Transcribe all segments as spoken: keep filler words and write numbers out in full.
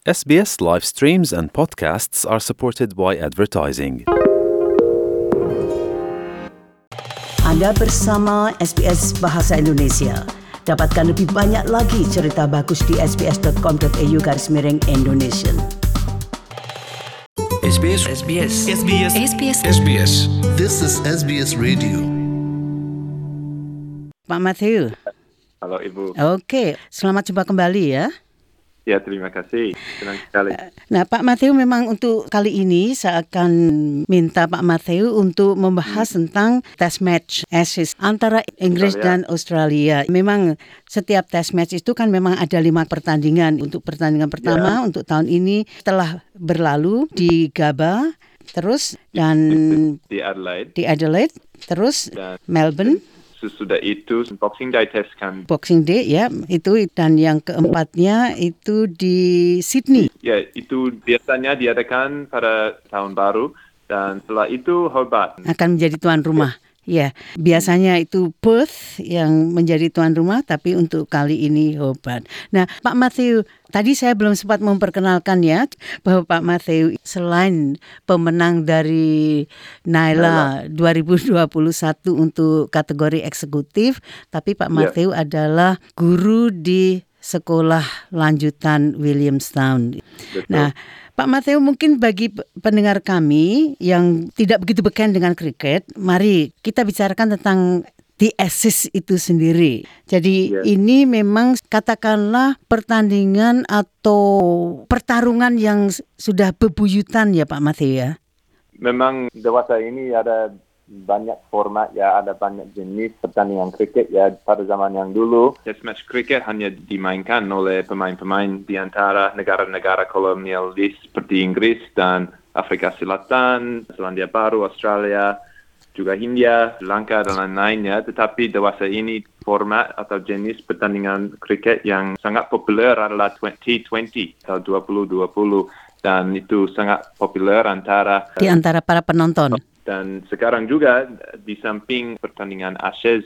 S B S live streams and podcasts are supported by advertising. Anda bersama S B S Bahasa Indonesia. Dapatkan lebih banyak lagi cerita bagus di sbs.com.au garis miring Indonesia. S B S S B S S B S S B S S B S This is S B S Radio. Pak Matthew. Halo Ibu. Oke, selamat jumpa kembali ya. Ya, terima kasih. Senang sekali. Nah, Pak Matthew, memang untuk kali ini saya akan minta Pak Matthew untuk membahas hmm. tentang test match Ashes antara Inggris Australia. dan Australia. Memang setiap test match itu kan memang ada lima pertandingan. Untuk pertandingan pertama Ya. untuk tahun ini telah berlalu di Gabba, terus dan Di Adelaide. di Adelaide, terus Dan Melbourne. sesudah itu Boxing Day test kan. Boxing Day ya itu, dan yang keempatnya itu di Sydney. Ya, itu biasanya diadakan pada tahun baru dan setelah itu Hobart. Akan menjadi tuan rumah. Ya, biasanya itu Perth yang menjadi tuan rumah, tapi untuk kali ini Hobart. Nah, Pak Matthew, tadi saya belum sempat memperkenalkan ya bahwa Pak Matthew selain pemenang dari Naila dua ribu dua puluh satu untuk kategori eksekutif, tapi Pak Matthew Ya. adalah guru di sekolah lanjutan Williamstown. Betul. Nah, Pak Matthew, mungkin bagi pendengar kami yang tidak begitu beken dengan kriket, mari kita bicarakan tentang The Ashes itu sendiri. Jadi Yes. ini memang katakanlah pertandingan atau pertarungan yang sudah bebuyutan ya Pak Matthew ya. Memang dewasa ini ada banyak format ya, ada banyak jenis pertandingan kriket ya. Pada zaman yang dulu, test match kriket hanya dimainkan oleh pemain-pemain di antara negara-negara kolonialis seperti Inggris dan Afrika Selatan, Selandia Baru, Australia, juga Hindia, Sri Lanka dan lain-lainnya. Tetapi dewasa ini format atau jenis pertandingan kriket yang sangat populer adalah T twenty atau dua puluh dua puluh, dan itu sangat populer antara Di antara para penonton. dan sekarang juga di samping pertandingan Ashes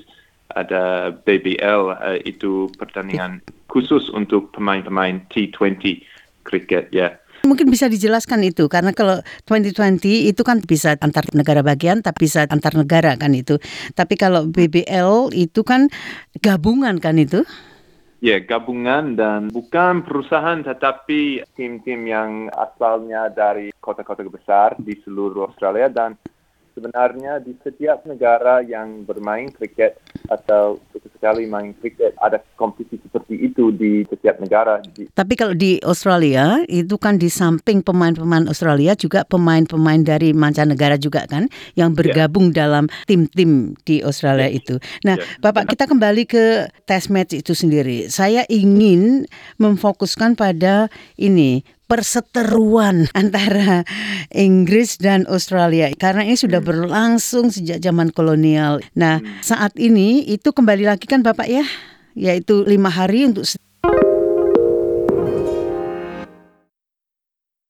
ada B B L, uh, itu pertandingan khusus untuk pemain-pemain T twenty cricket ya. Mungkin bisa dijelaskan itu, karena kalau dua ribu dua puluh itu kan bisa antar negara bagian, tapi bisa antar negara kan itu. Tapi kalau B B L itu kan gabungan kan itu? Ya, gabungan dan bukan perusahaan tetapi tim-tim yang asalnya dari kota-kota besar di seluruh Australia, dan sebenarnya di setiap negara yang bermain kriket atau sekali main kriket ada kompetisi seperti itu di setiap negara. Tapi kalau di Australia itu kan di samping pemain-pemain Australia juga pemain-pemain dari mancanegara juga kan yang bergabung yeah. dalam tim-tim di Australia yeah. itu. Nah, yeah. Bapak, kita kembali ke test match itu sendiri. Saya ingin memfokuskan pada ini, perseteruan antara Inggris dan Australia, karena ini sudah berlangsung sejak zaman kolonial. Nah, saat ini itu kembali lagi kan Bapak ya, yaitu lima hari untuk